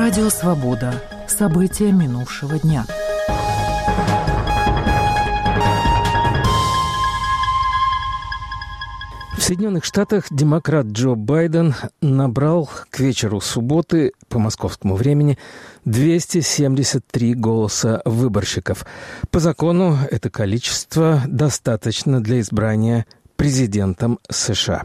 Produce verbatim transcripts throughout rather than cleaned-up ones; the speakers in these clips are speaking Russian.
Радио «Свобода». События минувшего дня. В Соединенных Штатах демократ Джо Байден набрал к вечеру субботы по московскому времени двести семьдесят три голоса выборщиков. По закону это количество достаточно для избрания президентом США.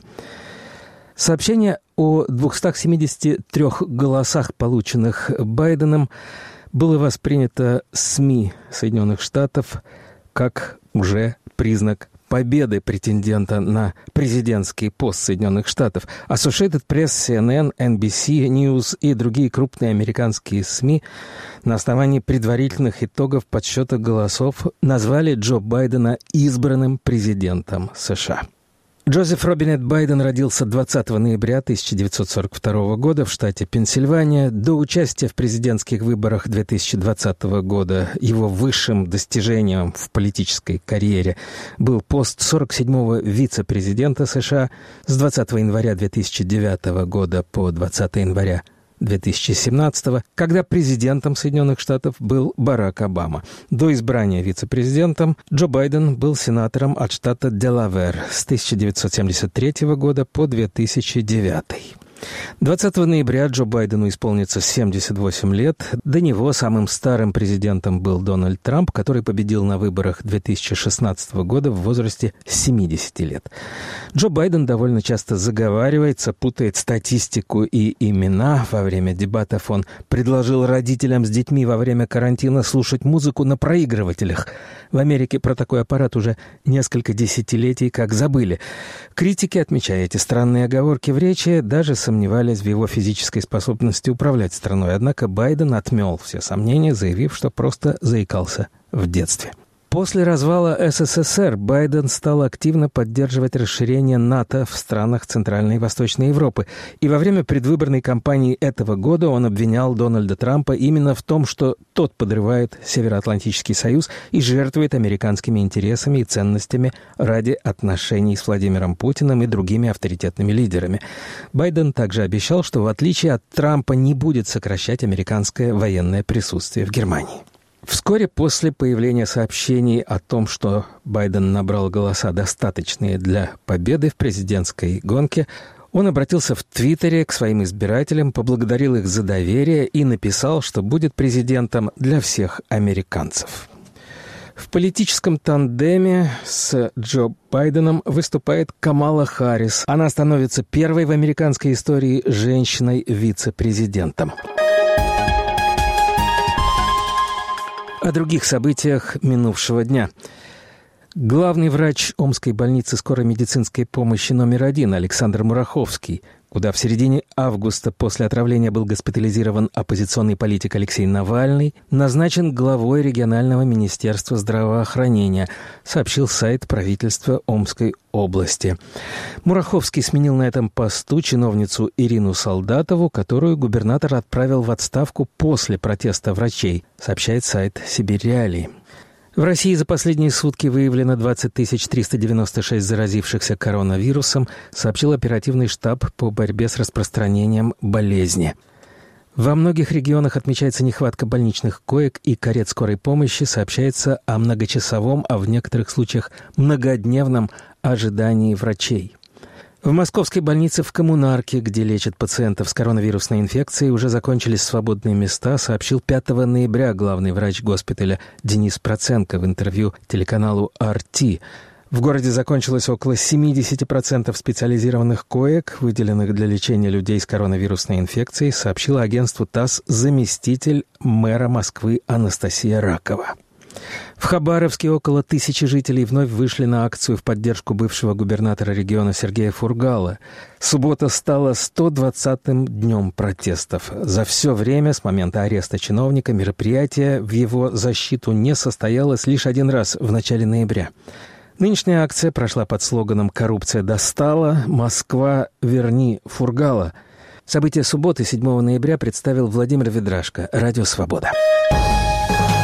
Сообщение о двухстах семидесяти трёх голосах, полученных Байденом, было воспринято СМИ Соединенных Штатов как уже признак победы претендента на президентский пост Соединенных Штатов. Associated Press, си эн эн, эн би си News и другие крупные американские СМИ на основании предварительных итогов подсчета голосов назвали Джо Байдена избранным президентом США. Джозеф Робинет Байден родился двадцатого ноября тысяча девятьсот сорок второго года в штате Пенсильвания. До участия в президентских выборах две тысячи двадцатого года его высшим достижением в политической карьере был пост сорок седьмого вице-президента США с двадцатого января две тысячи девятого года по двадцатого января две тысячи семнадцатого, когда президентом Соединенных Штатов был Барак Обама. До избрания вице-президентом Джо Байден был сенатором от штата Делавэр с тысяча девятьсот семьдесят третьего года по две тысячи девятый. двадцатого ноября Джо Байдену исполнится семьдесят восемь лет. До него самым старым президентом был Дональд Трамп, который победил на выборах две тысячи шестнадцатого года в возрасте семидесяти лет. Джо Байден довольно часто заговаривается, путает статистику и имена. Во время дебатов он предложил родителям с детьми во время карантина слушать музыку на проигрывателях. В Америке про такой аппарат уже несколько десятилетий как забыли. Критики, отмечая эти странные оговорки в речи, даже сомневались в его физической способности управлять страной. Однако Байден отмел все сомнения, заявив, что просто заикался в детстве. После развала эс эс эс эр Байден стал активно поддерживать расширение НАТО в странах Центральной и Восточной Европы. И во время предвыборной кампании этого года он обвинял Дональда Трампа именно в том, что тот подрывает Североатлантический союз и жертвует американскими интересами и ценностями ради отношений с Владимиром Путиным и другими авторитетными лидерами. Байден также обещал, что в отличие от Трампа не будет сокращать американское военное присутствие в Германии. Вскоре после появления сообщений о том, что Байден набрал голоса, достаточные для победы в президентской гонке, он обратился в Твиттере к своим избирателям, поблагодарил их за доверие и написал, что будет президентом для всех американцев. В политическом тандеме с Джо Байденом выступает Камала Харрис. Она становится первой в американской истории женщиной-вице-президентом. О других событиях минувшего дня. Главный врач Омской больницы скорой медицинской помощи номер один Александр Мураховский, куда в середине августа после отравления был госпитализирован оппозиционный политик Алексей Навальный, назначен главой регионального министерства здравоохранения, сообщил сайт правительства Омской области. Мураховский сменил на этом посту чиновницу Ирину Солдатову, которую губернатор отправил в отставку после протеста врачей, сообщает сайт «Сибирь Реалии». В России за последние сутки выявлено двадцать тысяч триста девяносто шесть заразившихся коронавирусом, сообщил оперативный штаб по борьбе с распространением болезни. Во многих регионах отмечается нехватка больничных коек и карет скорой помощи, сообщается о многочасовом, а в некоторых случаях многодневном ожидании врачей. В московской больнице в Коммунарке, где лечат пациентов с коронавирусной инфекцией, уже закончились свободные места, сообщил пятого ноября главный врач госпиталя Денис Проценко в интервью телеканалу ар ти. В городе закончилось около семьдесят процентов специализированных коек, выделенных для лечения людей с коронавирусной инфекцией, сообщила агентству ТАСС заместитель мэра Москвы Анастасия Ракова. В Хабаровске около тысячи жителей вновь вышли на акцию в поддержку бывшего губернатора региона Сергея Фургала. Суббота стала сто двадцатым днем протестов. За все время, с момента ареста чиновника, мероприятие в его защиту не состоялось лишь один раз в начале ноября. Нынешняя акция прошла под слоганом «Коррупция достала. Москва, верни Фургала». События субботы, седьмого ноября, представил Владимир Ведрашко. Радио «Свобода».